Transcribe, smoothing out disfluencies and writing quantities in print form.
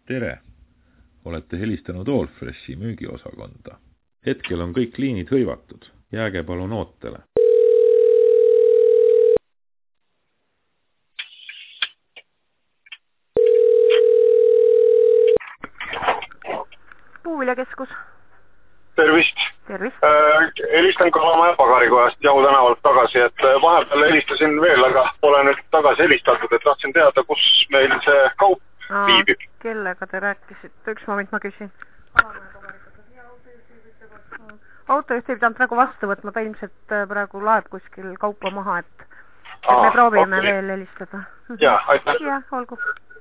Tere! Olete helistanud Allfreshi müügiosakonda. Hetkel on kõik liinid hõivatud. Jääge palun ootele. Puuviljakeskus. Tervist. Tervist. Helistan Kalamaja Pagalikojast Jahu tänavalt tagasi, et vahepeal helistasin veel, aga pole nüüd tagasi helistatud, et tahtsin teada, kus meil see kaup viibib. Kellega te rääkisite? Üks moment ma küsin. Autojuht ei pidanud praegu vastu võtma, ta ilmselt praegu laeb kuskil kaupa maha, et me proovime veel helistada. Jaa, aitäh. Jah, olgu.